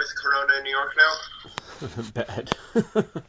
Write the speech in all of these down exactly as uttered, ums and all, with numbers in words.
with Corona in New York now? Bad.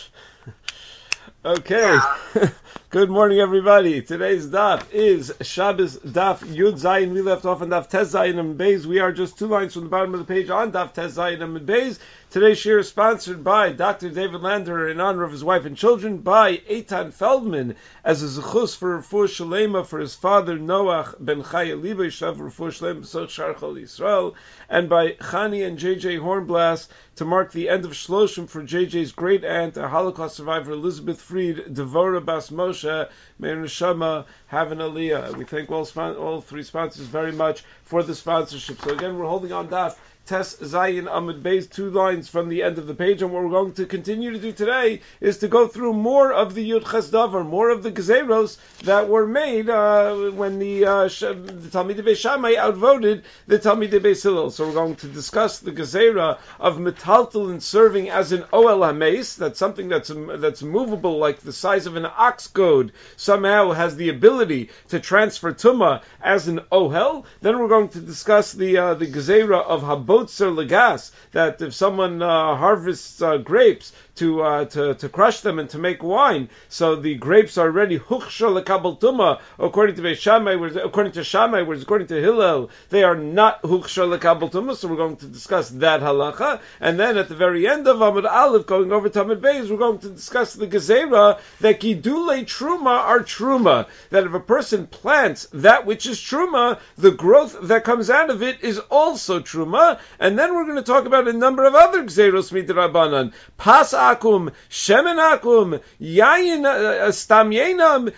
Okay. Yeah. Good morning, everybody. Today's daf is Shabbos daf Yud Zayin. We left off on daf Tez Zayin and Beis. We are just two lines from the bottom of the page on daf Tez Zayin and Beis. Today's shir is sponsored by Doctor David Lander in honor of his wife and children, by Eitan Feldman as a zechus for Refuah Shalema for his father Noach ben Chaya Liba Yishav Refuah Shalema B'soch Shar Chol Yisrael, and by Chani and J J Hornblass to mark the end of Shloshim for J J's great aunt, a Holocaust survivor, Elizabeth Fried, Devorah Bas Moshe, Meir Neshama, have an Aliyah. We thank all, spon- all three sponsors very much for the sponsorship. So again, we're holding on daf Tes Zayin Amud Beis, two lines from the end of the page, and what we're going to continue to do today is to go through more of the Yud Ches Davar, more of the Gezeros that were made uh, when the, uh, Sh- the Talmidei Beis Shammai outvoted the Talmidei Beis Hillel. So we're going to discuss the Gezerah of Metaltal and serving as an Oel HaMeis. That's something that's that's movable, like the size of an ox goad, somehow has the ability to transfer Tumah as an Ohel. Then we're going to discuss the uh, the Gezerah of Habotzer Legas, that if someone uh, harvests uh, grapes to, uh, to to crush them and to make wine, so the grapes are ready huchsha lekabel tuma, according to Beis Shammai, whereas, according to Shammai, whereas according to Hillel, they are not huchsha lekabel tuma. So we're going to discuss that halacha, and then at the very end of Amud Aleph, going over to Amud Beis, we're going to discuss the gezerah that gidulei truma are truma, that if a person plants that which is truma, the growth that comes out of it is also truma. And then we're going to talk about a number of other gzeros midrabanan, pas akum, shemen akum, yayin stam yenam,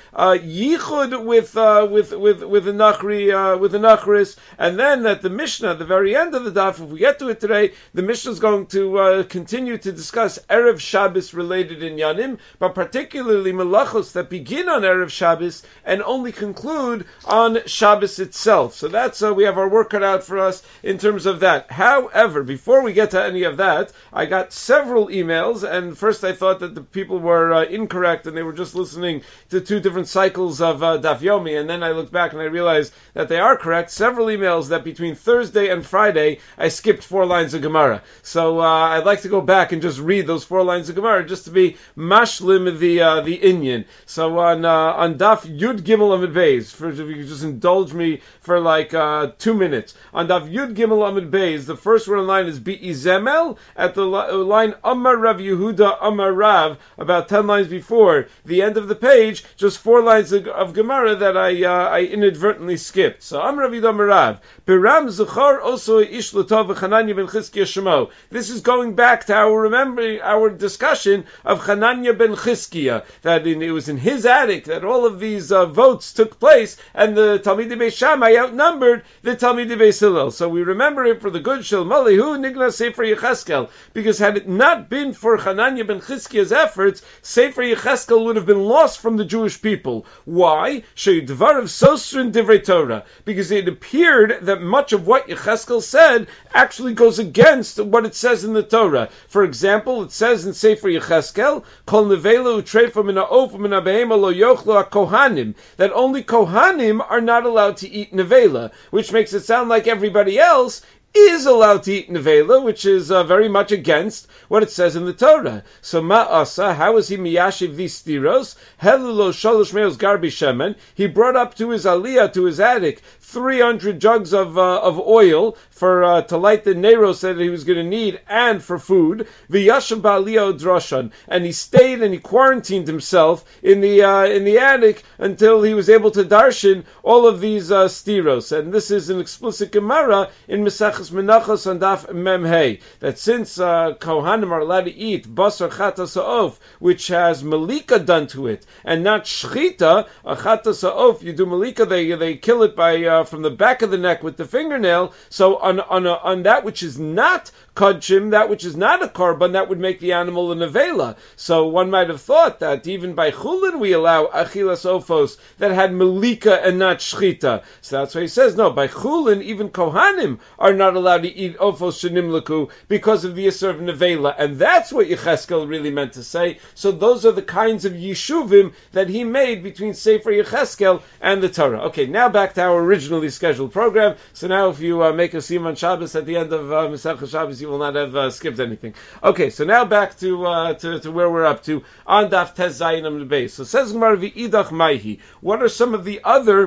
yichud with uh, with with with the nachri uh, with the nachris, and then at the Mishnah, at the very end of the daf, if we get to it today, the Mishnah is going to uh, continue to discuss erev Shabbos related inyanim, but particularly melachos that begin on erev Shabbos and only conclude on Shabbos itself. So that's uh, we have our work cut out for us in terms of that. However, before we get to any of that, I got several emails, and first I thought that the people were uh, incorrect and they were just listening to two different cycles of uh, Daf Yomi, and then I looked back and I realized that they are correct. Several emails that between Thursday and Friday I skipped four lines of Gemara. So uh, I'd like to go back and just read those four lines of Gemara just to be mashlim the uh, the inyan. So on uh, on Daf Yud Gimel Amud Beis, for if you could just indulge me for like uh, two minutes. On Daf Yud Gimel Amud Beis, the first word in line is Be'izemel, at the line Amar Rav Yehuda Amar Rav, about ten lines before the end of the page, just four lines of, of Gemara that I uh, I inadvertently skipped. So Amar Rav Yehuda Amar Rav, Biram Zuchar also Ish Latov Chananya ben Chizkiya Shemo. This is going back to our remembering our discussion of Chananya ben Chizkiya, that in, it was in his attic that all of these uh, votes took place, and the Talmidei Beis Shammai outnumbered the Talmidei Beis Hillel. So we remember it for the good Shel Malihu Nigna Sefer Yecheskel, because had it not been for Chananya ben Chizkiya's efforts, Sefer Yecheskel would have been lost from the Jewish people. Why? She'dvarav Sosrin Divrei Torah, because it appeared that much of what Yecheskel said actually goes against what it says in the Torah. For example, it says in Sefer Yecheskel, Kol nevela utrefa min ha'of min ha'behema lo yochlu ha'kohanim, that only Kohanim are not allowed to eat nevela, which makes it sound like everybody else is allowed to eat nevela, which is uh, very much against what it says in the Torah. So ma'asa, how is he miyashiv these stiros? Helulo shalosh meos garbi shemen. He brought up to his aliyah, to his attic, three hundred jugs of uh, of oil for uh, to light the neros that he was going to need, and for food. V'yashem ba'aliyah drashan, and he stayed and he quarantined himself in the uh, in the attic until he was able to darshan all of these uh, stiros. And this is an explicit Gemara in Mesachos Menachos and Daf Mem Hey, that since uh, Kohanim are allowed to eat basar chatas ha'of, which has malika done to it, and not shchita, a chatas ha'of, you do malika, they they kill it by uh, from the back of the neck with the fingernail. So on on a, on that which is not kodshim, that which is not a korban, that would make the animal a nevela. So one might have thought that even by chulin we allow achilas ophos that had malika and not shchita. So that's why he says no. By chulin, even kohanim are not not allowed to eat ofos shenimlaku because of the Yisur of Nevela. And that's what Yecheskel really meant to say. So those are the kinds of yishuvim that he made between Sefer Yecheskel and the Torah. Okay, now back to our originally scheduled program. So now if you uh, make a siyum on Shabbos at the end of uh, Masechah Shabbos, you will not have uh, skipped anything. Okay, so now back to, uh, to to where we're up to on Daf Tez Zayin Amud Beis. So says Gemara v'idach maihi. What are some of the other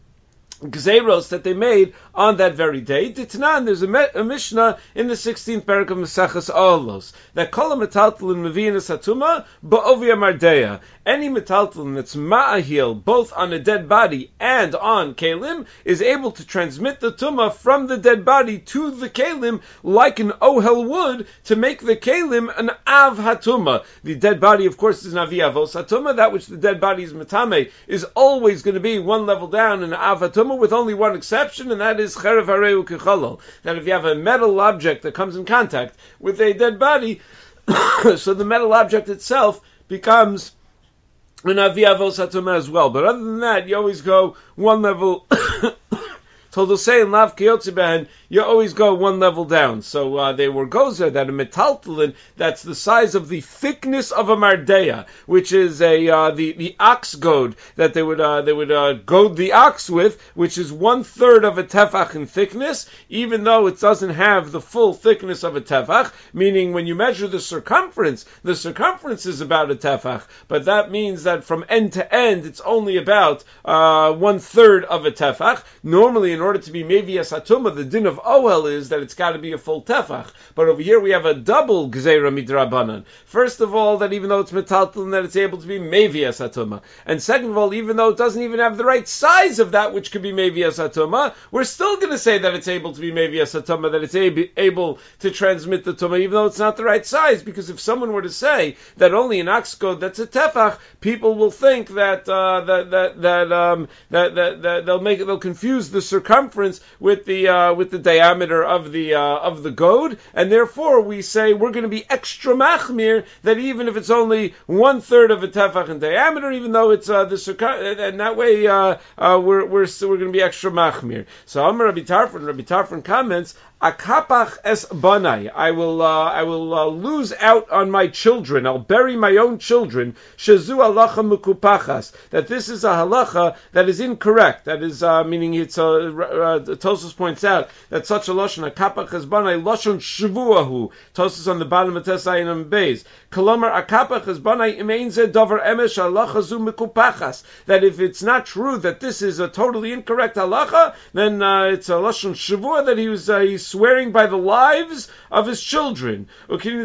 Gzeiros that they made on that very day? Ditnan, there's a, me- a Mishnah in the sixteenth parak of Mesachas Olos that kol metaltalin mevinas hatuma ba'ovi amardeya. Any metaltalin that's ma'ahil both on a dead body and on kelim is able to transmit the tuma from the dead body to the kelim like an ohel would to make the kelim an av hatuma. The dead body, of course, is an avi avos hatuma. That which the dead body is metame is always going to be one level down in av hatuma, with only one exception, and that is cherev hareu kecholol. That if you have a metal object that comes in contact with a dead body, so the metal object itself becomes an avi avos hatuma as well. But other than that, you always go one level. Told to say in Lav Kiyotzi, you always go one level down. So uh, they were gozer that a metaltalin that's the size of the thickness of a mardeya, which is a uh, the the ox goad that they would uh, they would uh, goad the ox with, which is one third of a tefach in thickness, even though it doesn't have the full thickness of a tefach. Meaning, when you measure the circumference, the circumference is about a tefach, but that means that from end to end, it's only about uh, one third of a tefach. Normally, in order to be mevias hatuma, the din of ohel is that it's got to be a full tefach. But over here we have a double gzeira midrabanan. First of all, that even though it's metaltalin, that it's able to be mevias hatuma. And second of all, even though it doesn't even have the right size of that which could be mevias hatuma, we're still going to say that it's able to be mevias hatuma, that it's ab- able to transmit the tuma, even though it's not the right size. Because if someone were to say that only an ox goad that's a tefach, people will think that uh, that that that, um, that that that they'll make it, they'll confuse the circumference circumference with the uh, with the diameter of the uh, of the goad, and therefore we say we're going to be extra machmir that even if it's only one third of a tefach in diameter, even though it's uh, the circum, and that way uh, uh, we're we're we're going to be extra machmir. So Amar Rabbi Tarfon, Rabbi Tarfon comments, Akapach es banai. I will uh, I will uh, lose out on my children. I'll bury my own children. Shazu halacha mukupachas. That this is a halacha that is incorrect. That is uh, meaning it's a uh, uh, Tosfos points out that such a lashon akapach es banai lashon shvuahu. Tosfos on the bottom of Tesayin and Beis. Kolomar akapach es banai imein ze davar emesh halacha zu mukupachas. That if it's not true that this is a totally incorrect halacha, then uh, it's a lashon shvua that he was uh, he's swearing by the lives of his children. We find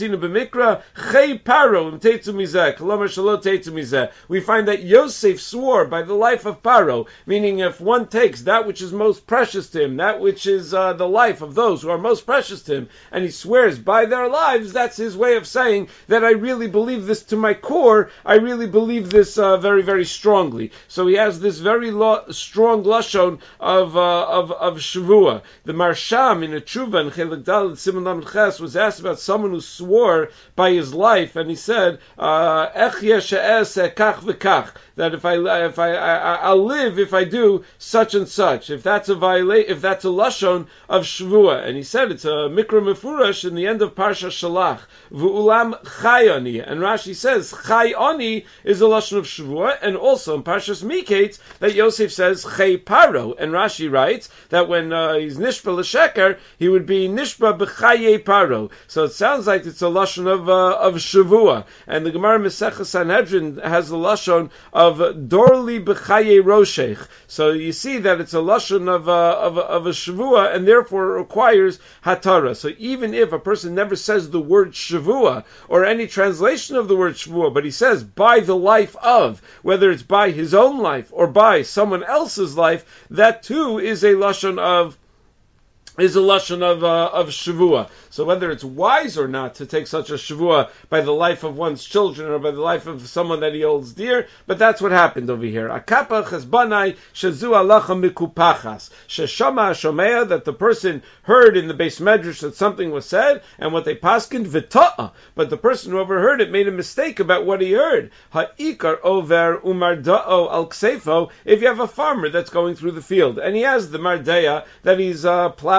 that Yosef swore by the life of Paro, meaning if one takes that which is most precious to him, that which is uh, the life of those who are most precious to him, and he swears by their lives, that's his way of saying that I really believe this to my core, I really believe this uh, very, very strongly. So he has this very lo- strong lashon of, uh, of, of Shavua. The Marsham in a tshuva in Chelik Daled Siman Lamed Ches was asked about someone who swore by his life, and he said, "Ech yeshe'es kach v'kach." That if I if I, I I'll live if I do such and such. If that's a violate, if that's a lashon of shvua, and he said it's a mikra mefurash in the end of Parsha Shalach. V'ulam chayoni, and Rashi says chayoni is a lashon of shvua, and also in Parshas Miketz that Yosef says chay paro, and Rashi writes that when uh, he's nishba l'sheker, he would be nishba b'chaye paro. So it sounds like it's a lashon of uh, of shavua, and the Gemara Masechah Sanhedrin has the lashon of dorli b'chaye roshech. So you see that it's a lashon of uh, of of a shavua, and therefore it requires hatara. So even if a person never says the word shavua or any translation of the word shavua, but he says by the life of, whether it's by his own life or by someone else's life, that too is a lashon of is a lashon of uh, of shavua. So whether it's wise or not to take such a shavua by the life of one's children or by the life of someone that he holds dear, but that's what happened over here. Akapach chesbanai shazu alacha mikupachas sheshama shomea, that the person heard in the Beis Medrash that something was said, and what they paskined v'ta'a, but the person who overheard it made a mistake about what he heard. Ha'ikar over umarda'o al ksefo. If you have a farmer that's going through the field and he has the mardeya that he's uh, plowing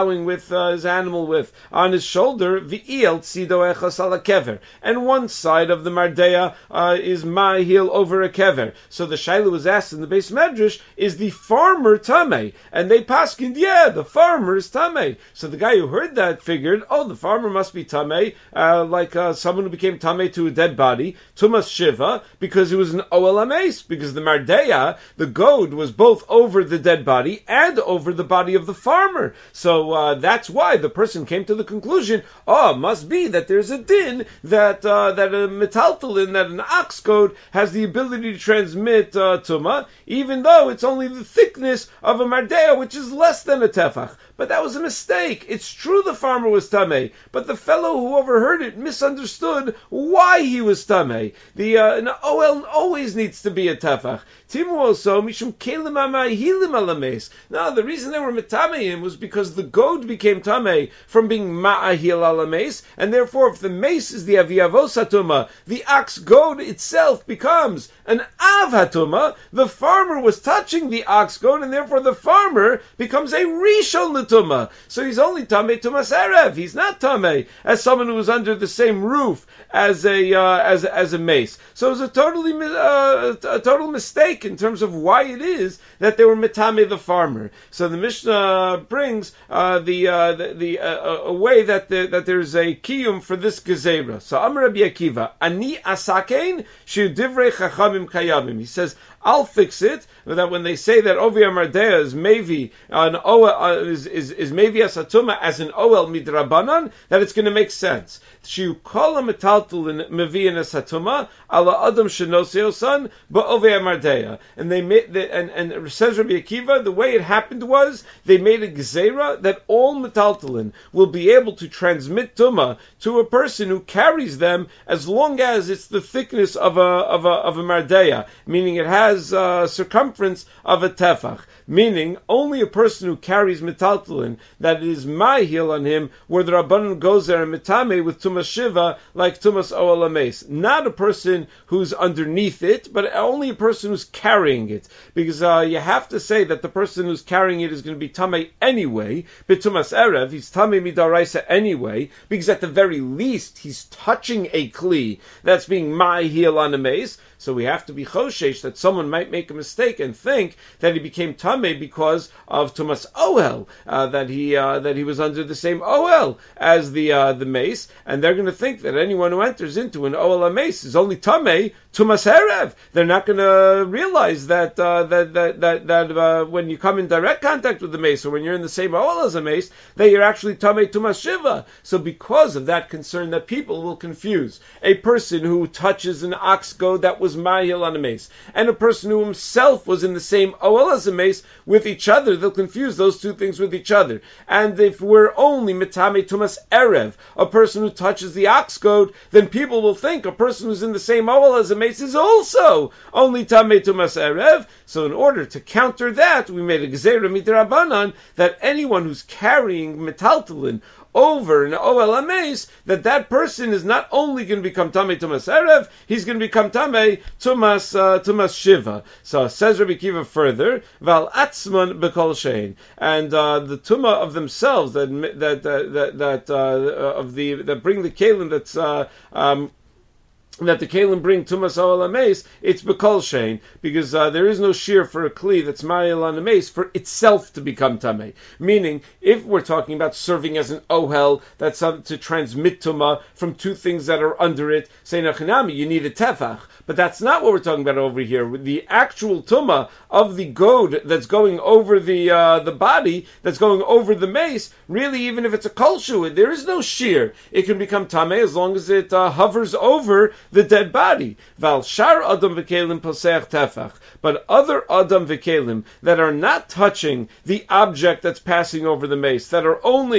plowing with uh, his animal with on his shoulder, v'iel tzido echas ala kever, and one side of the mardeya uh, is ma'ahil over a kever. So the shaila was asked in the Beis Medrash, is the farmer tamei? And they paskined, yeah, the farmer is tamei. So the guy who heard that figured, oh, the farmer must be tamei, uh, like uh, someone who became tamei to a dead body, tumas shiva, because it was an oel ames, because the mardeya, the goad, was both over the dead body and over the body of the farmer. So uh, that's why the person came to the conclusion, oh, it must be that there's a din that uh, that a metaltalin, that an ox goad has the ability to transmit uh, tuma, even though it's only the thickness of a mardeya, which is less than a tefach. But that was a mistake. It's true the farmer was tamei, but the fellow who overheard it misunderstood why he was tamei. The uh, an oel always needs to be a tefach. Timu also mishum kelim amahilim alames. Now the reason they were metameim was because the goad became tamei from being ma'ahil alames, and therefore if the mace is the aviyavos hatuma, the ox goad itself becomes an av hatuma. The farmer was touching the ox goad, and therefore the farmer becomes a rishon l'tuma. So he's only tamei tumas erev. He's not tamei as someone who was under the same roof as a uh, as as a mace. So it was a totally uh, a total mistake in terms of why it is that they were metame the farmer. So the Mishnah brings uh, the uh, the, the uh, a way that the, that there's a kiyum for this gezerah. So Amar Rabbi Akiva, ani asakein shu divrei chachamim kayamim. He says, I'll fix it, that when they say that Ovi Amardeya is Mevi, an Oel, uh, is, is, is Mevi Asatuma as an Oel Midrabanan, that it's going to make sense. Shu kol metaltul in Mevi and Asatuma, ala Adam Shenoseosan, but Ovi Amardeya. And they made, the, and, and says Rabbi Akiva, the way it happened was, they made a Gezerah that all metaltulin will be able to transmit Tuma to a person who carries them as long as it's the thickness of a, of a, of a Mardeya, meaning it has Uh, circumference of a tefach, meaning only a person who carries metaltalin that is ma'ahil on him, where the Rabbanan goes there and metame with tumas shiva like tumas oel ames. Not a person who's underneath it, but only a person who's carrying it, because uh, you have to say that the person who's carrying it is going to be tamei anyway. But tumas erev, he's tamei midaraisa anyway, because at the very least he's touching a kli that's being ma'ahil on a mace. So we have to be choshesh that someone might make a mistake and think that he became tamei because of tumas oel, uh, that he uh, that he was under the same oel as the uh, the mace, and they're going to think that anyone who enters into an oel mace is only tamei tumas erev. They're not going to realize that uh, that that that, that uh, when you come in direct contact with the mace, or when you're in the same oel as a mace, that you're actually tamei tumas shiva. So because of that concern that people will confuse a person who touches an ox goad that was ma'ahil on a mace, and a person who himself was in the same oel as a mace with each other, they'll confuse those two things with each other. And if we're only metame tumas erev, a person who touches the ox goad, then people will think a person who's in the same oel as a mace is also only tame tumas erev. So in order to counter that, we made a gezerah midrabanan that anyone who's carrying metaltalin over an oel ames, that that person is not only going to become tamei tumas erev, he's going to become tamei tumas uh, tumas shiva. So says Rabbi Akiva further, val atzman bekol shein, and uh, the tuma of themselves that that uh, that that uh, of the that bring the kalim that's uh, um, that the kalim bring tumas oel ames, it's bekol shein, because uh, there is no shear for a kli that's ma'il on a mace for itself to become tamei. Meaning, if we're talking about serving as an ohel, that's uh, to transmit tuma from two things that are under it, say nachinami, you need a tefach. But that's not what we're talking about over here. With the actual tuma of the goad that's going over the uh, the body, that's going over the mace, really, even if it's a kolshu, there is no shear. It can become tamei as long as it uh, hovers over the dead body. Val shar adam v'kelim poseach tefach. But other adam v'kelim that are not touching the object that's passing over the mace, that are only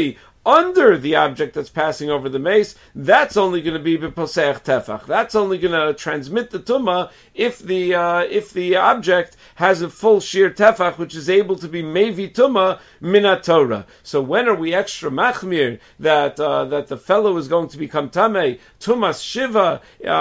under the object that's passing over the mace, that's only going to be b'poseach tefach. That's only going to transmit the tumah if the uh, if the object has a full sheer tefach, which is able to be mevi tumah minat Torah. So when are we extra machmir that uh, that the fellow is going to become tamei tumas shiva,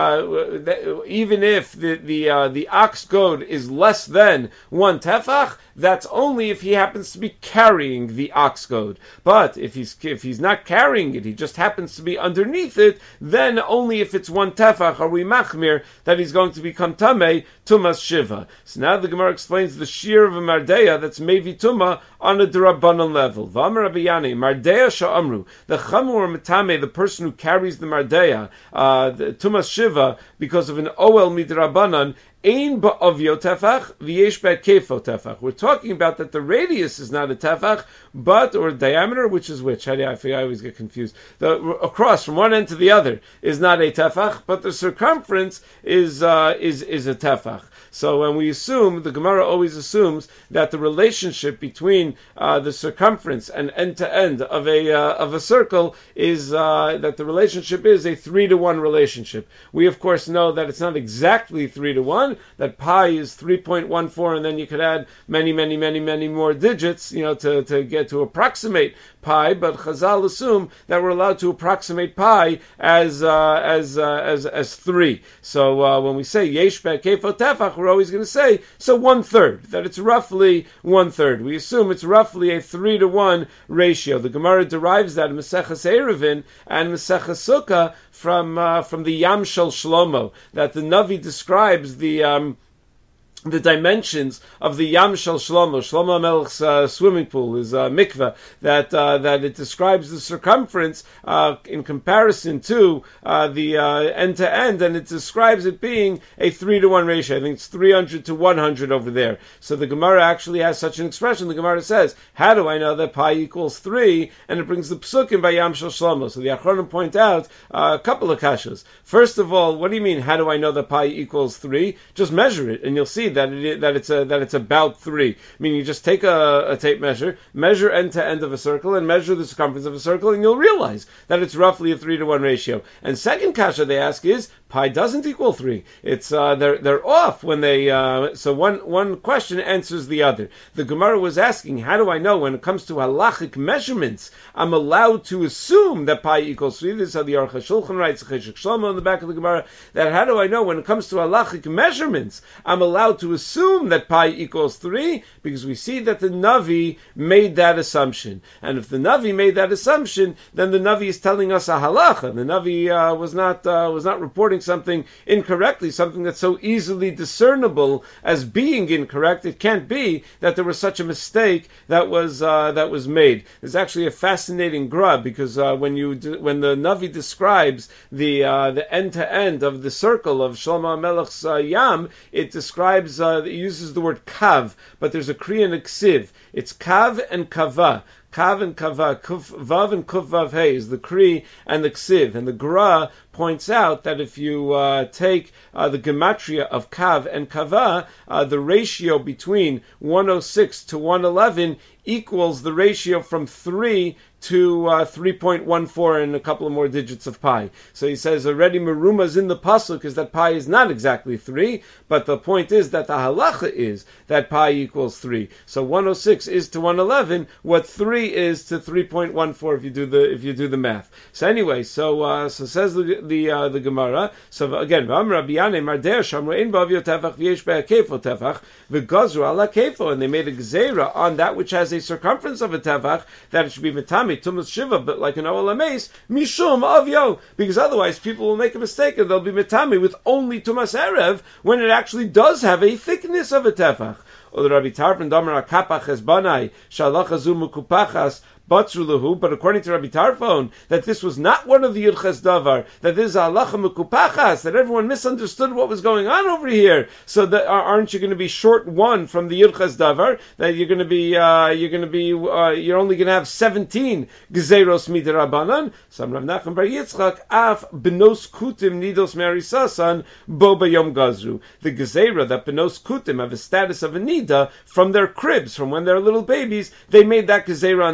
uh, even if the the uh, the ox goad is less than one tefach? That's only if he happens to be carrying the ox goad. But if he's if he's not carrying it, he just happens to be underneath it, then only if it's one tefach are we machmir that he's going to become tamei tumas shiva. So now the Gemara explains the shear of a mardeya that's mevi tumah on a drabanan level. V'amar Rabbi Yanai, mardeya sha'amru, the chamur metame, the person who carries the mardeya, uh, the tumas shiva, because of an oel midrabanan, ein ba'avyo tefach, v'yesh ba'kefo tefach. We're talking about that the radius is not a tefach, but, or diameter, which is which? How do I, I, I always get confused. The, across, from one end to the other, is not a tefach, but the circumference is, uh, is, is a tefach. So when we assume, the Gemara always assumes that the relationship between uh, the circumference and end to end of a uh, of a circle is uh, that the relationship is a three to one relationship. We of course know that it's not exactly three to one. That pi is three point one four, and then you could add many, many, many, many more digits, you know, to to get to approximate pi. But Chazal assume that we're allowed to approximate pi as uh, as uh, as as three. So uh, when we say yesh be'kefo tefach, we're always going to say, so one third, that it's roughly one third. We assume it's roughly a three to one ratio. The Gemara derives that in Maseches Eruvin and Maseches Sukkah from uh, from the Yam Shel Shlomo, that the Navi describes the um, the dimensions of the Yam Shel Shlomo, Shlomo Melech's uh, swimming pool, his uh, mikveh, that uh, that it describes the circumference uh, in comparison to uh, the uh, end to end, and it describes it being a three to one ratio. I think it's three hundred to one hundred over there. So the Gemara actually has such an expression. The Gemara says, "How do I know that pi equals three?" And it brings the psukim by Yam Shel Shlomo. So the Achronim point out uh, a couple of kashas. First of all, what do you mean? How do I know that pi equals three? Just measure it, and you'll see that it that it's a, that it's about three. Meaning, you just take a, a tape measure, measure end to end of a circle, and measure the circumference of a circle, and you'll realize that it's roughly a three to one ratio. And second kasha they ask is, pi doesn't equal three. It's uh, they're they're off when they. Uh, so one one question answers the other. The Gemara was asking, how do I know when it comes to halachic measurements, I'm allowed to assume that pi equals three? This is how the Aruch HaShulchan writes, Cheshek Shlomo in the back of the Gemara. That how do I know when it comes to halachic measurements, I'm allowed to assume that pi equals three, because we see that the Navi made that assumption. And if the Navi made that assumption, then the Navi is telling us a halacha. The Navi uh, was not uh, was not reporting something incorrectly, something that's so easily discernible as being incorrect. It can't be that there was such a mistake that was uh, that was made. There's actually a fascinating grub, because uh, when you do, when the Navi describes the uh, the end to end of the circle of Shlomo Melech's uh, Yam, it describes uh, it uses the word kav, but there's a kriya and a ksiv. It's kav and kava. Kav and kava, kuf, vav and kuf vav hey is the kri and the ksiv. And the gra points out that if you uh, take uh, the gematria of kav and kava, uh, the ratio between one oh six to one eleven equals the ratio from three to uh, three point one four and a couple of more digits of pi. So he says already meruma's in the pasuk is that pi is not exactly three, but the point is that the halacha is that pi equals three. So one oh six is to one eleven what three is to three point one four if you do the if you do the math. So anyway, so uh, so says the the, uh, the Gemara. So again, Rabbi Yanai Mardeya Shamra ein ba'avyo tefach v'yesh be'akefo tefach v'gazru ala kefo, and they made a gzeira on that which has a circumference of a tefach that it should be mitami tumas shiva, but like an oel ames mishum avyo, because otherwise people will make a mistake and they'll be mitami with only tumas erev when it actually does have a thickness of a tefach. Or the Rabbi Tarfon Damar Kapach Esbanai Shalacha Zu Mukupachas Batzrulahu, but according to Rabbi Tarfon, that this was not one of the Yudches Davar, that this is Halacha Mukupachas, that everyone misunderstood what was going on over here. So that aren't you going to be short one from the Yudches Davar? That you're going to be, uh, you're going to be, uh, you're only going to have seventeen Gezeros Midirabanan. Some Rav Nachman Bar Yitzchak Af Benos Kutim Nidos Merisasan Boba Yom Gazru. The Gezerah that Benos Kutim have a status of a nida from their cribs, from when they're little babies. They made that Gezerah on that day as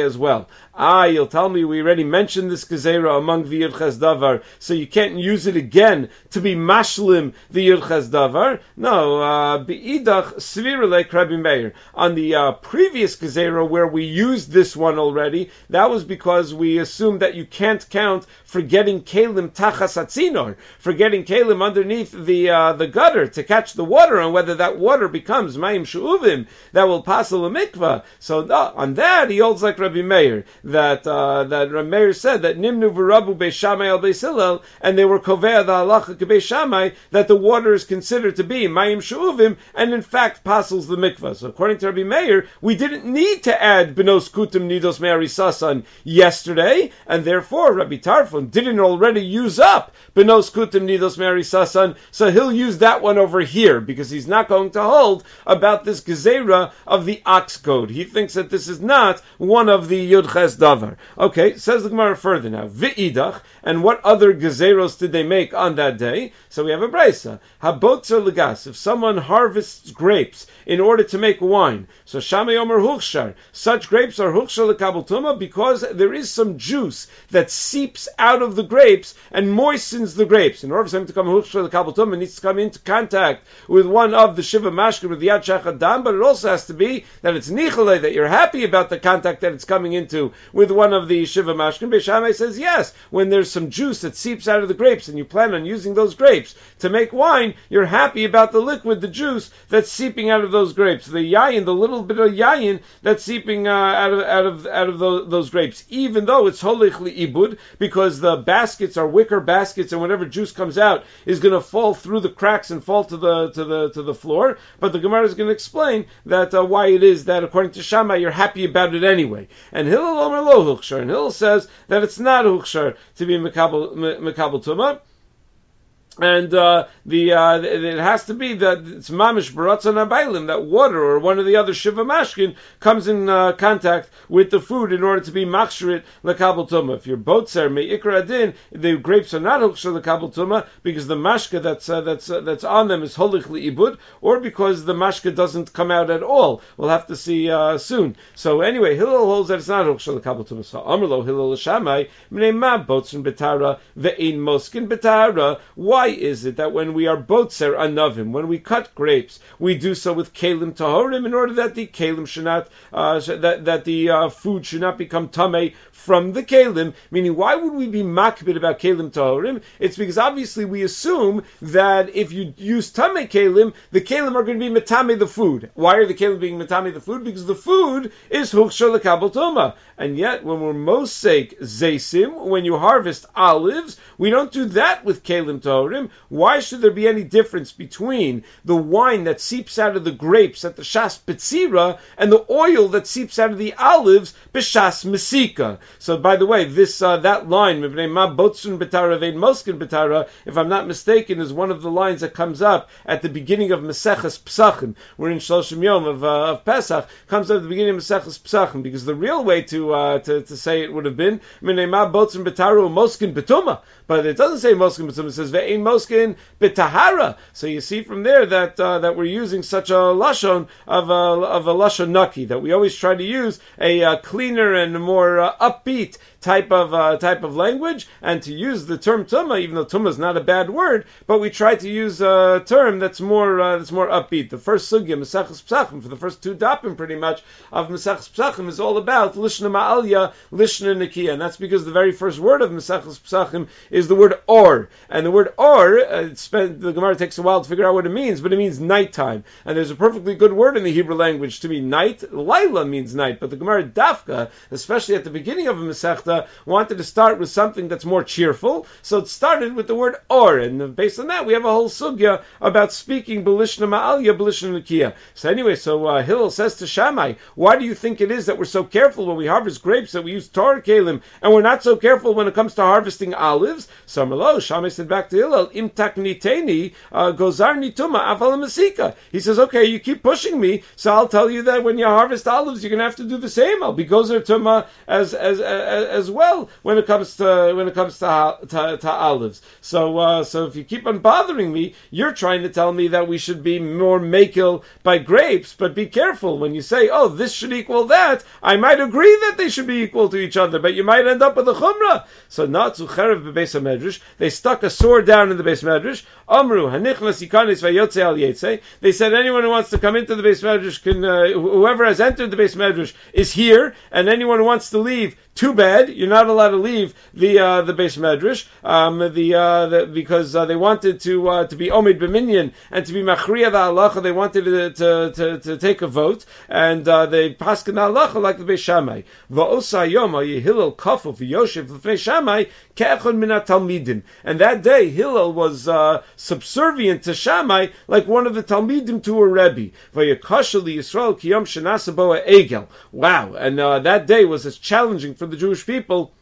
as well. Ah, you'll tell me we already mentioned this gezerah among the Yud Ches Davar, so you can't use it again to be mashlim the Yud Ches Davar. No, uh, be'idach svira like Rabbi Meir. On the uh, previous gezerah where we used this one already, that was because we assumed that you can't count for getting kalim tachas atzinor, for getting kalim underneath the uh, the gutter to catch the water, and whether that water becomes mayim shu'uvim that will pass a mikvah. So uh, on that he holds like Rabbi Meir, that uh, that Rabbi Meir said that nimnu v'rabu beis Shammai al beis Hillel, and they were kovea the halacha beis Shammai that the water is considered to be mayim shu'uvim, and in fact passes the mikvah. So according to Rabbi Meir, we didn't need to add benos kutim nidos me'ari sasan yesterday, and therefore Rabbi Tarfon didn't already use up benos kutim nidos me'ari sasan, so he'll use that one over here because he's not going to hold about this gezerah of the ox goad. He thinks that this is not one of the Yud Ches Davar. Okay, says the Gemara further now. V'idach, and what other gezeros did they make on that day? So we have a brisa. Habotzer legas, if someone harvests grapes in order to make wine, so Shammai Omer Huchshar, such grapes are Huchshar lekabel tuma because there is some juice that seeps out of the grapes and moistens the grapes. In order for something to come Huchshar lekabel tuma, it needs to come into contact with one of the Shiva Mashkin, with the Yad Shachadam, but it also has to be that it's nichale, that you're happy about the contact that it's coming into with one of the Shiva Mashkin. Beis Shammai says yes, when there's some juice that seeps out of the grapes and you plan on using those grapes to make wine, you're happy about the liquid, the juice that's seeping out of those grapes, the yayin, the little bit of yayin that's seeping uh, out of out of out of those, those grapes, even though it's holich li'ibud, because the baskets are wicker baskets, and whatever juice comes out is going to fall through the cracks and fall to the to the to the floor. But the Gemara is going to explain that uh, why it is that according to Shammai you're happy about it anyway. And Hillel Omer lo Huchshar, and Hillel says that it's not Huchshar to be Mekabel Mekabel Tumah. And uh, the uh, it has to be that it's mamish baratzon abaylim, that water or one of the other shiva mashkin comes in uh, contact with the food in order to be machsherit lekabel tuma. If you're botzer me'ikra adin, the grapes are not hukshar lekabel tuma because the mashka that's uh, that's uh, that's on them is holich liibud, or because the mashka doesn't come out at all. We'll have to see uh, soon. So anyway, Hillel holds that it's not hukshar lekabel tuma. So Amrlo Hillel Shammai mnei ma botzin betara ve'in moskin betara. Why is it that when we are botzer anavim, when we cut grapes, we do so with kalim tahorim in order that the kalim should not, uh, that that the uh, food should not become tamei from the kalim? Meaning, why would we be makbid about kalim tahorim? It's because obviously we assume that if you use tamei kalim, the kalim are going to be metame the food. Why are the kalim being metame the food? Because the food is hukshar lekabel tuma. And yet, when we're mosek zaysim, when you harvest olives, we don't do that with kalim tahorim. Why should there be any difference between the wine that seeps out of the grapes at the Shas Betzira and the oil that seeps out of the olives b'Shas Mesika? So, by the way, this uh, that line, if I'm not mistaken, is one of the lines that comes up at the beginning of Maseches Pesachim. We're in Shloshim Yom of, uh, of Pesach, comes up at the beginning of Maseches Pesachim, because the real way to uh, to, to say it would have been Moskin Betuma, but it doesn't say Moskin Betuma, it says Ve'ein Moskin Betahara. So you see from there that uh, that we're using such a lashon of a of a lashon naki, that we always try to use a uh, cleaner and more uh, upbeat type of uh, type of language, and to use the term tuma, even though tuma is not a bad word, but we try to use a term that's more uh, that's more upbeat. The first sugya, Maseches Pesachim, for the first two dapim pretty much of Maseches Pesachim is all about lishna ma'alya, lishna nikiya, and that's because the very first word of Maseches Pesachim is the word or, and the word or, uh, it's spent, the Gemara takes a while to figure out what it means, but it means nighttime, and there's a perfectly good word in the Hebrew language to mean night. Laila means night, but the Gemara Dafka, especially at the beginning of a Masechta, wanted to start with something that's more cheerful, so it started with the word or, and based on that we have a whole sugya about speaking b'lishna ma'alya, b'lishna nikiya. So anyway, so uh, Hillel says to Shammai, why do you think it is that we're so careful when we harvest grapes, that we use Torah kalim, and we're not so careful when it comes to harvesting olives? So Malo, Shammai said back to Hillel, Hillel, im takniteni gozarni tuma afal masika. He says, okay, you keep pushing me, so I'll tell you that when you harvest olives, you're going to have to do the same. I'll be gozer tuma as as as, as well when it comes to when it comes to to, to olives. So uh, so if you keep on bothering me, you're trying to tell me that we should be more makil by grapes, but be careful when you say, oh, this should equal that. I might agree that they should be equal to each other, but you might end up with a chumrah. So natzu cherev bebeis hamedrash. They stuck a sword down in the beis medrash. Amru hanichnas yikanis vayotze al yetze. They said anyone who wants to come into the beis medrash can, uh, whoever has entered the beis medrash is here, and anyone who wants to leave, too bad, you're not allowed to leave the uh, the beis medrash, um, the, uh, the because uh, they wanted to uh, to be omid b'minyan and to be machriya the halacha. They wanted to to, to, to take a vote, and uh, they paskin halacha like the beis Shammai. Va'osa yom Hillel kafu v'yoshev l'fnei Shammai ke'echon min hatalmidim. And that day Hillel was uh, subservient to Shammai like one of the talmidim to a rebbe. Vayakasha li Yisrael kiyom shenasa bo egel. Wow! And uh, that day was as challenging for the Jewish people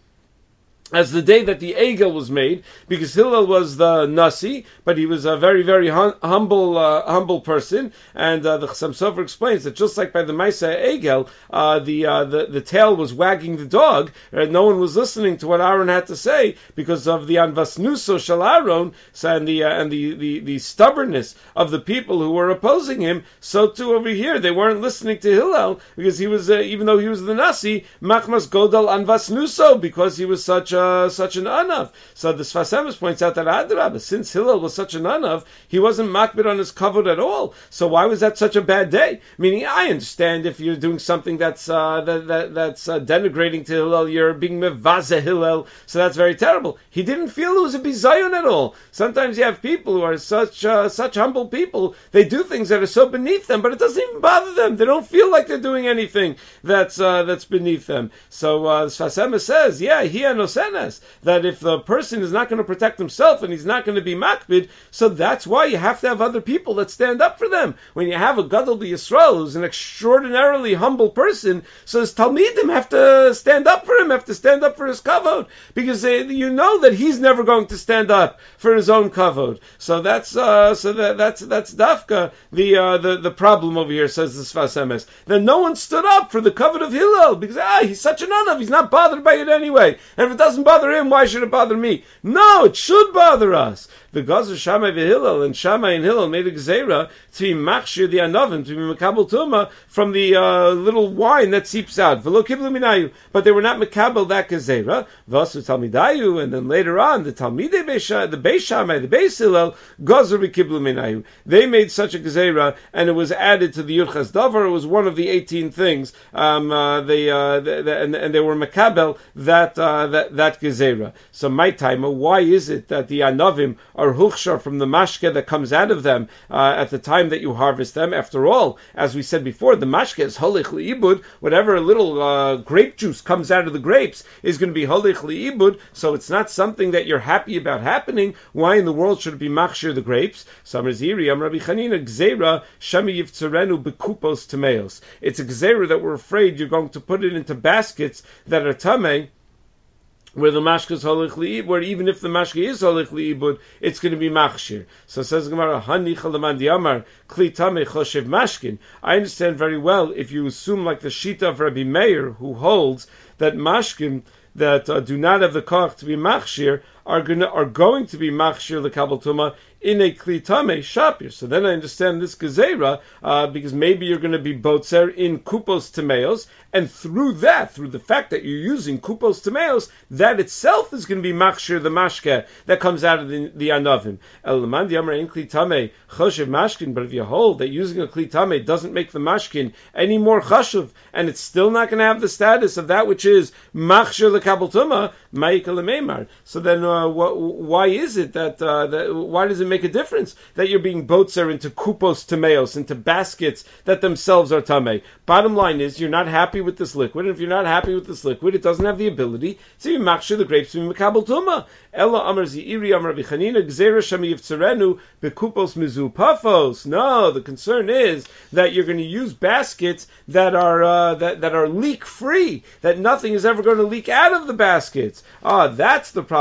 as the day that the Egel was made, because Hillel was the Nasi, but he was a very, very hum, humble, uh, humble person, and uh, the Chassam Sofer explains that just like by the Maisa Egel, uh, the, uh, the the tail was wagging the dog, and no one was listening to what Aaron had to say because of the Anvasnuso Shel Aaron, and the uh, and the, the the stubbornness of the people who were opposing him. So too over here, they weren't listening to Hillel because he was, uh, even though he was the Nasi, Machmas Godal Anvasnuso, because he was such a Uh, such an anav. So the Sfas Emes points out that Adrabah, since Hillel was such an anav, he wasn't makbid on his kavod at all. So why was that such a bad day? Meaning, I understand if you're doing something that's uh, that, that that's uh, denigrating to Hillel, you're being mevaze Hillel, so that's very terrible. He didn't feel it was a bizayon at all. Sometimes you have people who are such uh, such humble people, they do things that are so beneath them, but it doesn't even bother them. They don't feel like they're doing anything that's uh, that's beneath them. So uh, the Sfas Emes says, yeah, he anosena, that if the person is not going to protect himself and he's not going to be makbid, so that's why you have to have other people that stand up for them. When you have a Gadol B'Yisrael who's an extraordinarily humble person, so his Talmidim have to stand up for him, have to stand up for his kavod, because they, you know that he's never going to stand up for his own kavod. So that's uh, so that, that's that's dafka the uh, the the problem over here, says the Sfas Emes. Then no one stood up for the kavod of Hillel because ah he's such an anav, he's not bothered by it anyway, and if it doesn't bother him, why should it bother me? No, it should bother us. The Gazer Shammai v'Hillel, and Shammai and Hillel made a gzeira to be machshir the anavim, to be mekabel tuma from the uh, little wine that seeps out. V'lo kiblu minayu, but they were not mekabel that gzeira. V'asu talmidayu, and then later on the talmidei beisha, the Beis Shammai, the Beis Hillel, Gazer v'kiblu minayu. They made such a gzeira, and it was added to the Yurchas Davar. It was one of the eighteen things. Um, uh, they, uh, the, the, and, and they were mekabel that uh, that that gezerah. So my timer, why is it that the anavim are huchshar from the mashke that comes out of them uh, at the time that you harvest them? After all, as we said before, the mashke is holich liibud. Whatever little uh, grape juice comes out of the grapes is going to be holich liibud. So it's not something that you're happy about happening. Why in the world should it be machshir the grapes? Samaziri, Am Rabbi Chanina, gzera shami yivtzerenu bekupos tameos. It's a gzera that we're afraid you're going to put it into baskets that are tamei, where the mashke is holich li'ibud, where even if the mashke is holich li'ibud, it's going to be machshir. So says Gemara, Hani chalaman diamar kli tamei choshev mashkin. I understand very well if you assume like the shita of Rabbi Meir, who holds that mashkin that uh, do not have the koch to be machshir are going to, are going to be machshir the kabel tuma in a kli tamei shapir. So then I understand this gezerah uh, because maybe you're going to be botzer in kupos tameos, and through that, through the fact that you're using kupos tameos, that itself is going to be machshir the mashke that comes out of the, the anavim. El lamandi amar in kli tamei choshev mashkin. But if you hold that using a kli tamei doesn't make the mashkin any more chashuv, and it's still not going to have the status of that which is machshir the kabel tuma, ma'ikal meimar. So then, uh, wh- why is it that, uh, that why does it make a difference that you're being botzer into kupos tameos, into baskets that themselves are tamei? Bottom line is, you're not happy with this liquid, and if you're not happy with this liquid, it doesn't have the ability to be machshir the grapes to be mekabel tuma. Ella amar zi'iri amar b'chanina gzera shami yivtzerenu bekupos mizu pafos. No, the concern is that you're going to use baskets that are uh, that that are leak free, that nothing is ever going to leak out of the baskets. Ah, that's the problem. The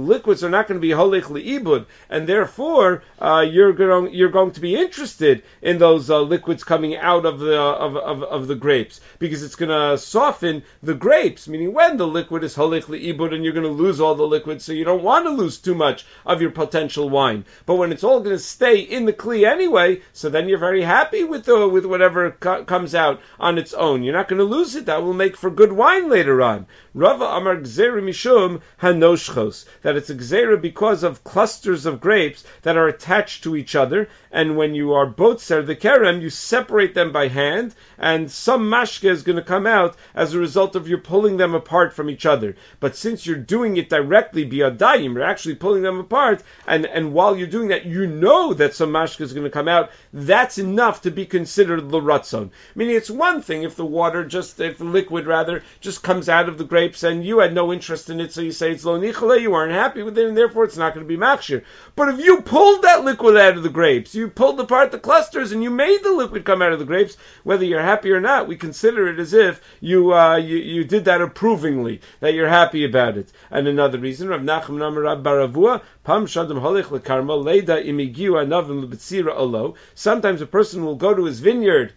liquids are not going to be holich li'ibud, and therefore uh, you're going you're going to be interested in those uh, liquids coming out of the of, of, of the grapes, because it's going to soften the grapes. Meaning, when the liquid is holich li'ibud, and you're going to lose all the liquids, so you don't want to lose too much of your potential wine. But when it's all going to stay in the kli anyway, so then you're very happy with the with whatever co- comes out on its own. You're not going to lose it. That will make for good wine later on. Rava Amar Gzeira Mishum Hanoshchos, that it's a Gzeira because of clusters of grapes that are attached to each other, and when you are botzer the kerem, you separate them by hand, and some mashke is going to come out as a result of you pulling them apart from each other. But since you're doing it directly biyadayim, you're actually pulling them apart, and, and while you're doing that, you know that some mashke is going to come out. That's enough to be considered l'ratzon. Meaning, it's one thing if the water just, if the liquid rather, just comes out of the grapes, and you had no interest in it, so you say it's lo nichale, you aren't happy with it, and therefore it's not going to be machshir. But if you pulled that liquid out of the grapes, you pulled apart the clusters, and you made the liquid come out of the grapes, whether you're happy or not, we consider it as if you uh, you, you did that approvingly, that you're happy about it. And another reason, Rav Nachman Amar Rab Baravua, Pam Shadam Holech lekarma leida imigiu anavim lebetzira olo. Sometimes a person will go to his vineyard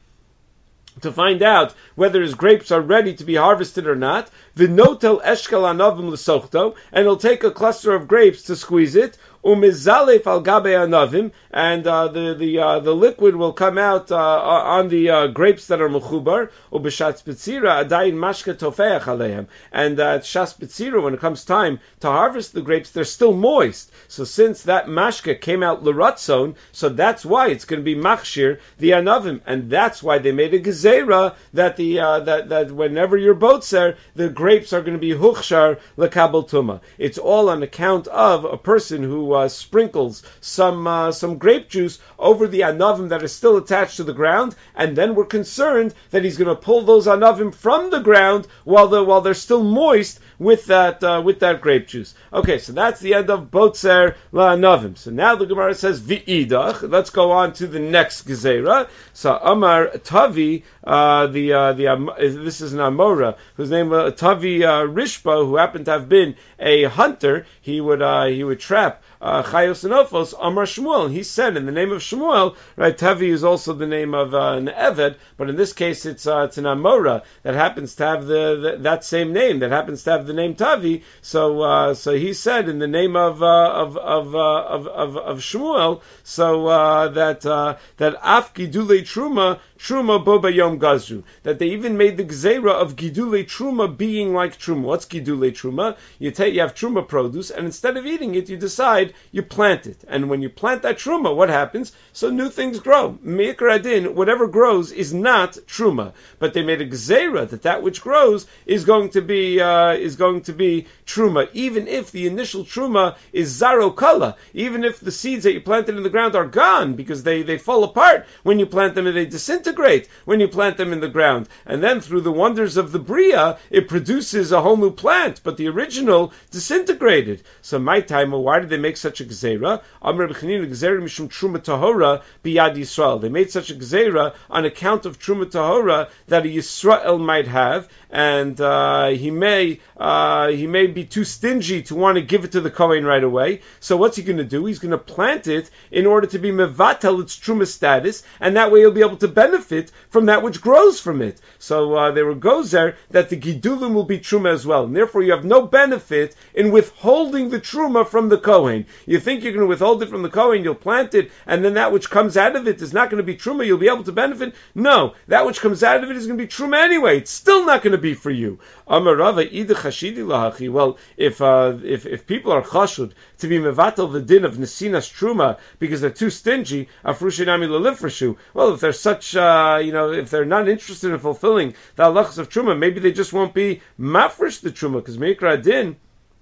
to find out whether his grapes are ready to be harvested or not. V'notel eshkel anavim l'sochto, and he'll take a cluster of grapes to squeeze it. Umizalef al gabe anavim, and uh, the the uh, the liquid will come out uh, on the uh, grapes that are mechubar. Ubeshat betzira adayin mashke tofeach alehem, and uh, at shas betzira, when it comes time to harvest the grapes, they're still moist. So since that mashke came out l'ratzon, so that's why it's going to be machshir the anavim, and that's why they made a gezerah that the uh, that that whenever you're botzer, the grapes are going to be huchshar lekabel tuma. It's all on account of a person who Uh, sprinkles some uh, some grape juice over the anavim that are still attached to the ground, and then we're concerned that he's going to pull those anavim from the ground while the while they're still moist with that uh, with that grape juice. Okay, so that's the end of botzer la anavim. So now the Gemara says v'idach. Let's go on to the next gezerah. So Amar Tavi, uh, the uh, the um, this is an Amora whose name was Tavi uh, Rishpa, who happened to have been a hunter. He would uh, he would trap Uh, Chayos and Ophos, Amar Shmuel. He said in the name of Shmuel, right? Tavi is also the name of uh, an Eved, but in this case it's uh, it's an Amora that happens to have the, the that same name, that happens to have the name Tavi. So uh, so he said in the name of uh, of of, uh, of of of Shmuel, so uh, that uh, that Af Gidulei Truma Truma Boba Yom Gazru, that they even made the Gzeira of Gidulei Truma being like Truma. What's Gidulei Truma? You take you have Truma produce, and instead of eating it, you decide you plant it. And when you plant that Truma, what happens? So new things grow. Me'ikar adin, whatever grows is not Truma. But they made a Gzeira that that which grows is going to be uh, is going to be Truma, even if the initial Truma is Zaro Kala, even if the seeds that you planted in the ground are gone, because they, they fall apart when you plant them and they disintegrate when you plant them in the ground. And then through the wonders of the Bria, it produces a whole new plant, but the original disintegrated. So my time, why did they make such a gzeira? Amar b'chanina gzeira mishum truma tahora biyad Yisrael. They made such a gzeira on account of truma tahora that a Yisrael might have, and uh, he may uh, he may be too stingy to want to give it to the Kohen right away. So what's he going to do? He's going to plant it in order to be mevatel its truma status, and that way he'll be able to benefit from that which grows from it. So uh, there goes there that the gidulim will be truma as well, and therefore you have no benefit in withholding the truma from the Kohen. You think you're going to withhold it from the Kohen, you'll plant it, and then that which comes out of it is not going to be truma, you'll be able to benefit? No, that which comes out of it is going to be truma anyway. It's still not going to be for you. Amar Rava ida chashidi lahachi. Well, if uh, if if people are chashud to be mevatel the din of nesinas truma because they're too stingy, afrushinami lelifreshu. Well, if they're such, uh, you know, if they're not interested in fulfilling the halachas of truma, maybe they just won't be mafresh the truma, because meikra din,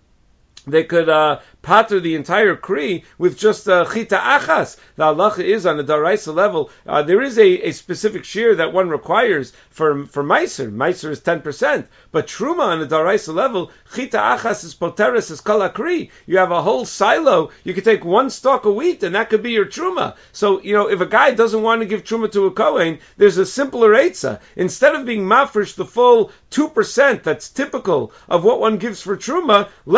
they could uh, pater the entire kri with just uh, chita achas. The halacha is on a daraisa level. Uh, there is a, a specific shear that one requires for for meiser. Meiser is ten percent, but truma on a daraisa level, chita achas is poteres is kol hakri. You have a whole silo. You could take one stalk of wheat, and that could be your truma. So you know, if a guy doesn't want to give truma to a kohen, there's a simpler eitzah. Instead of being mafresh the full two percent that's typical of what one gives for truma, let him be mafresh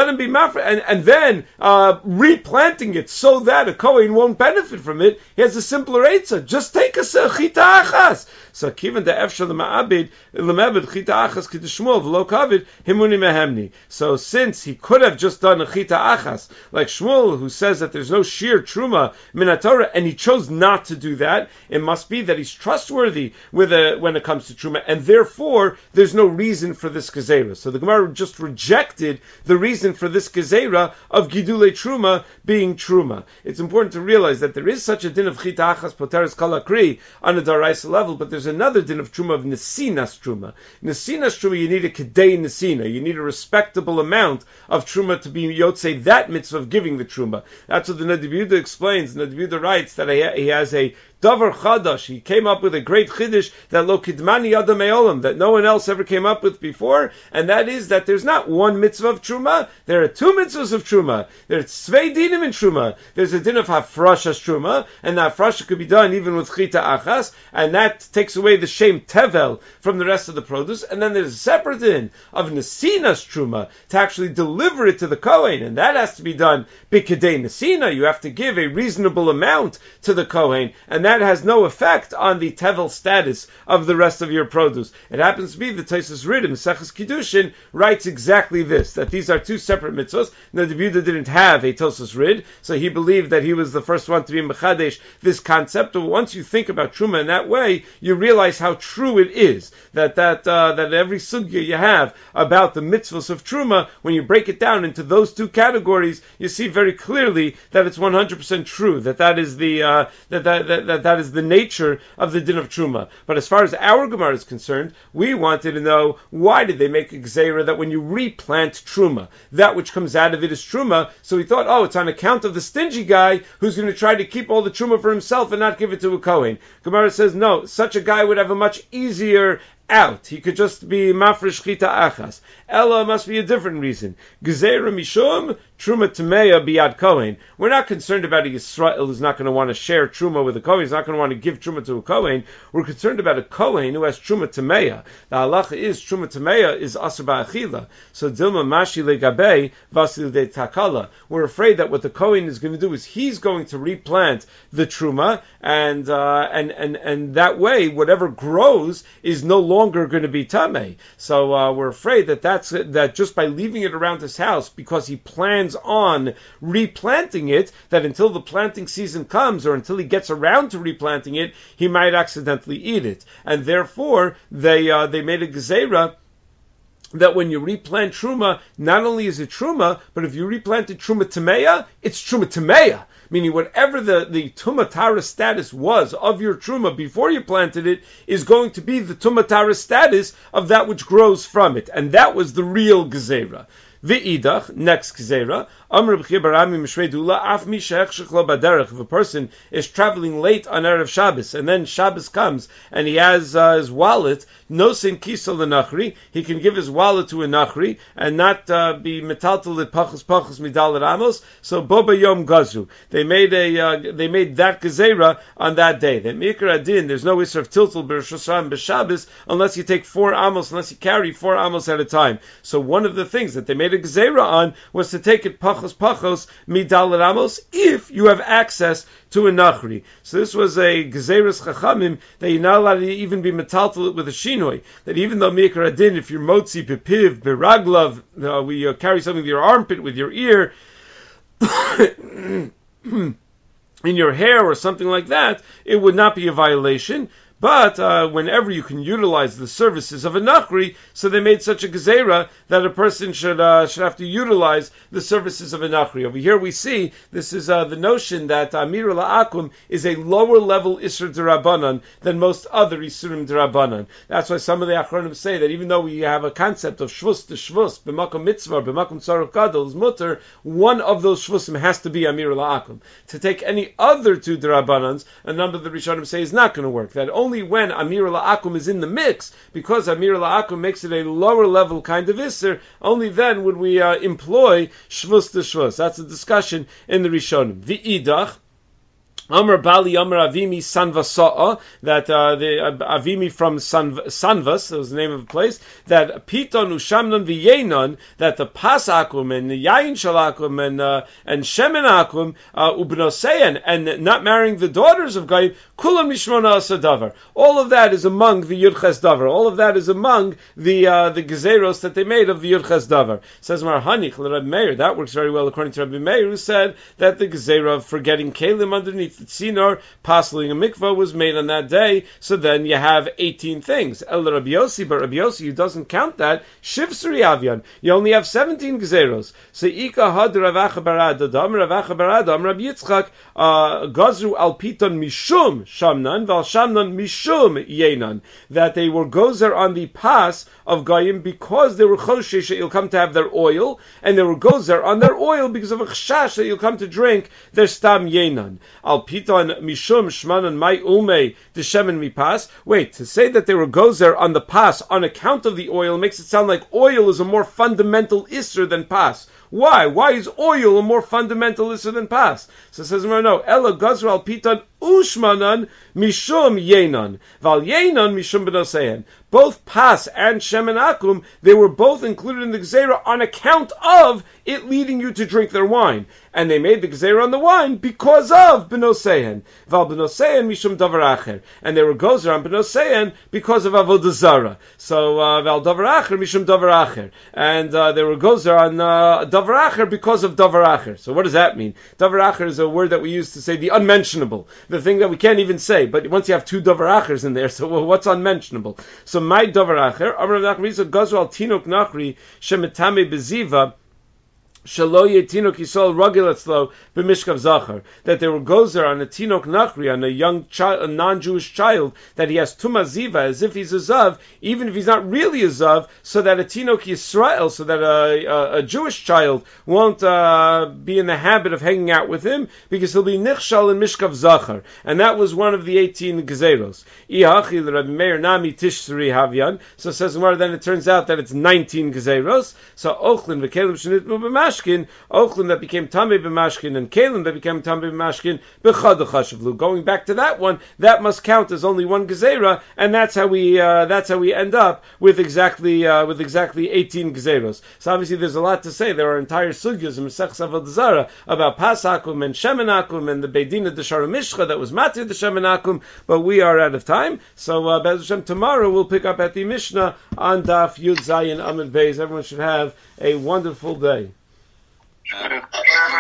and, and then uh, replanting it so that a Kohen won't benefit from it, he has a simpler eitzah. Just take a chita achas. So kivan de efshal lema'abed lemabed chita achas k'deshmuel v'lo kavid himuni mehemni. So since he could have just done a chita achas, like Shmuel, who says that there's no sheer truma min Torah, and he chose not to do that, it must be that he's trustworthy with a, when it comes to truma, and therefore there's no reason for this gezerah. So the Gemara just rejected the reason for this gezerah of gidulei truma being truma. It's important to realize that there is such a din of chita achas poteres kol akri on a daraisa level, but there's another din of truma of nesinas truma. Nesinas truma, you need a kedei nesina, you need a respectable amount of truma to be yotzei that mitzvah of giving the truma. That's what the Nadav Yehuda explains. Nadav Yehuda writes that he has a davar chadash. He came up with a great chiddush that lo kidmani adam me'olam, that no one else ever came up with before, and that is that there's not one mitzvah of truma, there are two mitzvahs of truma. There's tzvei dinim in truma. There's a din of hafrashas truma, and the hafrasha could be done even with chita achas, and that takes away the shame tevel from the rest of the produce, and then there's a separate din of nesinas truma, to actually deliver it to the kohen, and that has to be done b'kedei nesina. You have to give a reasonable amount to the kohen, and that That has no effect on the tevel status of the rest of your produce. It happens to be the Tosfos Rid in Maseches Kiddushin writes exactly this, that these are two separate mitzvahs. Now the Yehuda didn't have a Tosfos Rid, so he believed that he was the first one to be mechadesh this concept. But once you think about truma in that way, you realize how true it is that that uh, that every sugya you have about the mitzvahs of truma, when you break it down into those two categories, you see very clearly that it's one hundred percent true. That that is the uh, that that that, that that is the nature of the din of truma. But as far as our Gemara is concerned, we wanted to know, why did they make a gzeira that when you replant truma, that which comes out of it is truma? So we thought, oh, it's on account of the stingy guy who's going to try to keep all the truma for himself and not give it to a kohen. Gemara says, no, such a guy would have a much easier out. He could just be mafresh chita achas. Ella must be a different reason. Gezeira mishum truma tameya biyad kohen. We're not concerned about a Yisrael who's not going to want to share truma with a kohen. He's not going to want to give truma to a kohen. We're concerned about a kohen who has truma tameya. The halacha is truma tameya is asur ba'achila. So dilma mashi legabe vasil de takala. We're afraid that what the kohen is going to do is he's going to replant the truma, and uh, and and and that way whatever grows is no longer longer going to be tamei. So uh, we're afraid that that's that just by leaving it around his house, because he plans on replanting it, that until the planting season comes or until he gets around to replanting it, he might accidentally eat it, and therefore they uh, they made a gezeira that when you replant truma, not only is it truma, but if you replanted truma tameya, it's truma tameya. Meaning whatever the, the tumatara status was of your truma before you planted it is going to be the tumatara status of that which grows from it. And that was the real gezerah. V'idach, next gezerah, Amr b'chir barami mishrei dula, af mi she'ech shechlo baderech. If a person is traveling late on Erev Shabbos, and then Shabbos comes, and he has uh, his wallet, no sin kisa l'nachri, he can give his wallet to a nachri, and not uh, be metaltal it pachos pachos midalet amos, so boba yom gazu. They made a, uh, they made that gezerah on that day. That mikra adin, there's no issue of tiltal b'Rosh b'Shabbos, unless you take four amos, unless you carry four amos at a time. So one of the things that they made a gezerah on was to take it pachos pachos midalet amos if you have access to a nachri. So this was a gezeras chachamim that you're not allowed to even be metaltal with a shinoi. That even though mikra adin, if you're motzi bepiv beraglav, uh, we uh, carry something with your armpit, with your ear, in your hair or something like that, it would not be a violation. But uh, whenever you can utilize the services of a nachri, so they made such a gezerah that a person should uh, should have to utilize the services of a nachri. Over here we see this is uh, the notion that Amir la'akum is a lower level Isur D'Rabbanan than most other Isurim D'Rabbanan. That's why some of the Achronim say that even though we have a concept of shvus to shvus, b'makom mitzvah, b'makom tzaruk gadol, is mutter, one of those shvusim has to be Amir la'akum. To take any other two D'Rabbanans, a number of the Rishonim say is not going to work. That only Only when Amir La'akum is in the mix, because Amir La'akum makes it a lower level kind of Isser, only then would we uh, employ Shvus to Shvus. That's a discussion in the Rishonim. V'idach, Amr Bali, Amr Avimi, Sanvasa'a, that uh, the uh, Avimi from San, Sanvas, that was the name of the place, that Piton Ushamnon V'Yenon, that the Pas Akum and the Yain Shalakum and uh, and Shemen Akum, uh, Ubnoseyan, and not marrying the daughters of Goyim, Kulam Mishmona Asadavar. All of that is among the Yudches Davar. All of that is among the uh, the Gezeros that they made of the Yudches Davar. Says Mar Hanich Rabbi Meir. That works very well according to Rabbi Meir, who said that the Gezerah of forgetting Kalim underneath the Tzinor, passing a mikvah was made on that day, so then you have eighteen things. El Rabbi Yossi, but Rabbi Yossi, who doesn't count that, Shiv Sri Avyan, you only have seventeen Gezeros. So Ika Had Ravacha Barad Adam, Ravacha Barad Adam, Rabbi Yitzchak, uh, Gazru Al Piton Mishum Shamnan, Val Shamnan Mishum Yenan, that they were gozer on the pass of Goyim because they were choshesh that you'll come to have their oil, and they were gozer on their oil because of a chashash that you'll come to drink their stam Yenan. Al Piton Mishum Shmanan Mai Ume the Shemen Mi Pas. Wait, to say that they were gozer on the pas on account of the oil makes it sound like oil is a more fundamental isser than pas. Why? Why is oil a more fundamental isser than pas? So it says no, Ella Gazra Al Piton Ushmanan Mishum Yenan. Val Yenan Mishum Benoseyan. Both pas and Shemen Akum, they were both included in the Gzeira on account of it leading you to drink their wine. And they made the Gzeira on the wine because of Benoseyan. Val Benoseyan Mishum Davar Acher. And they were Gozer on Benoseyan because of Avodah Zarah. So, uh, Val Davar Acher Mishum Davar Acher. And uh, they were Gozer on uh, Davar Acher because of Davar Acher. So what does that mean? Davar Acher is a word that we use to say the unmentionable. The thing that we can't even say. But once you have two Davar Achers in there, so well, what's unmentionable? So my Davar Acher, Amar Nachri, so Gozer al Tinok Nachri, Shemetame Beziva, Shalo Yetinok Yisrael Ragil b'Mishkav Zachar, that they were gozer on a Tinok Nachri, on a young child, a non-Jewish child, that he has Tuma Ziva, as if he's a Zav, even if he's not really a Zav, so that a Tinok Yisrael, so that a, a, a Jewish child won't uh, be in the habit of hanging out with him, because he'll be Nichshal in Mishkav Zachar. And that was one of the eighteen Gezeros. Ihachi Rabbi Meir Nami Tishri Havyan, so it says more, then it turns out that it's nineteen Gezeros. So Ochlin v'Kelim Shenit B'Mashkin, Ochlin that became Tamei b'Mashkin, and Kalim that became Tamei b'Mashkin, b'Chad Chashavlu. Going back to that one, that must count as only one Gezerah, and that's how we uh, that's how we end up with exactly uh, with exactly eighteen Gezeros. So obviously, there's a lot to say. There are entire sugyas in Masech Avodah Zarah about Pas Akum and Shemen Akum and the Beidina Deshara Mishcha that was Matir the Shemen Akum, but we are out of time. So uh, Be'ez Hashem, tomorrow we'll pick up at the Mishnah on Daf Yud Zayin Amud Beis. Everyone should have a wonderful day. Uh,